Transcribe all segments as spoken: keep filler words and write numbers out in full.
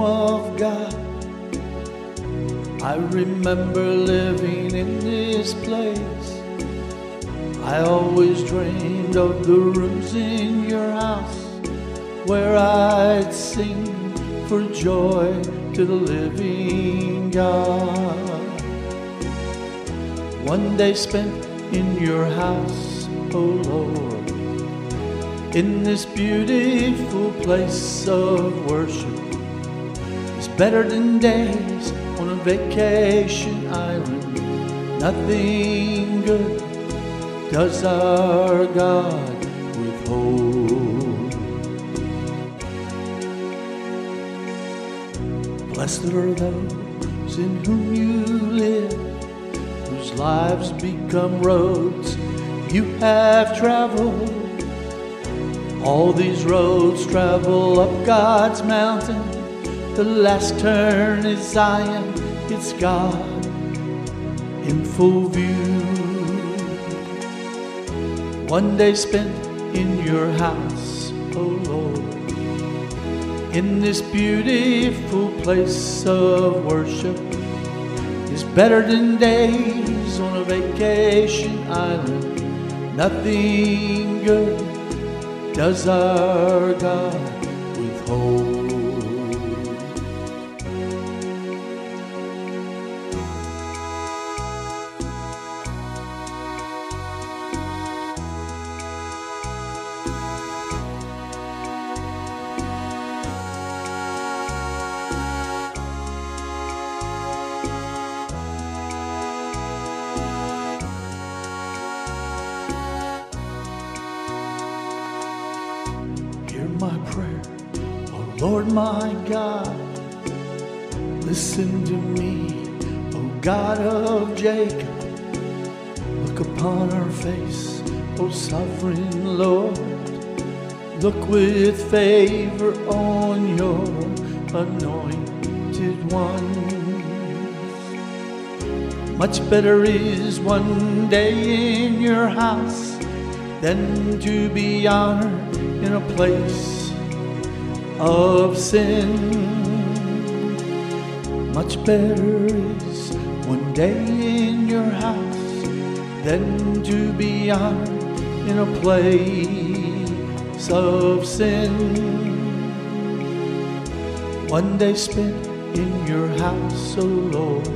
of God. I remember living in this place. I always dreamed of the rooms in your house where I'd sing for joy to the living God. One day spent in your house, oh Lord, in this beautiful place of worship, is better than days on a vacation island. Nothing good does our God withhold. Blessed are those in whom you live, whose lives become roads you have traveled. All these roads travel up God's mountain. The last turn is Zion, it's God in full view. One day spent in your house, oh Lord, in this beautiful place of worship, is better than days on a vacation island. Nothing good does our God withhold. Hear my prayer, oh Lord my God. Listen to me, oh God of Jacob. Look upon our face, oh sovereign Lord. Look with favor on your anointed ones. Much better is one day in your house than to be honored in a place of sin. Much better is one day in your house than to be honored in a place of sin. One day spent in your house, oh Lord,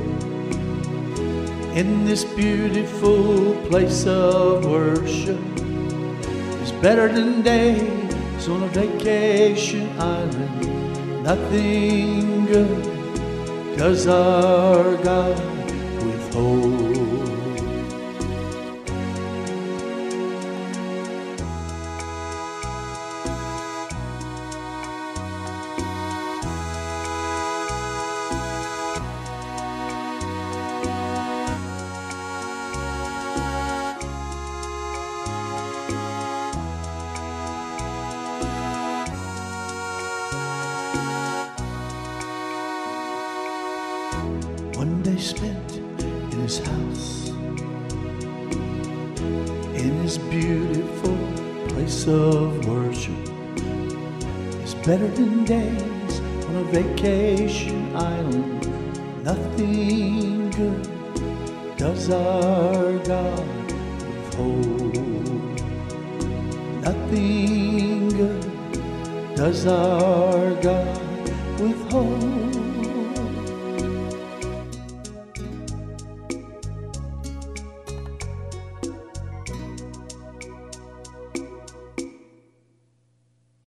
in this beautiful place of worship, is better than days on a vacation island. Nothing good does our God withhold. One day spent in his house, in his beautiful place of worship, is better than days on a vacation island. Nothing good does our God withhold. Nothing good does our God withhold.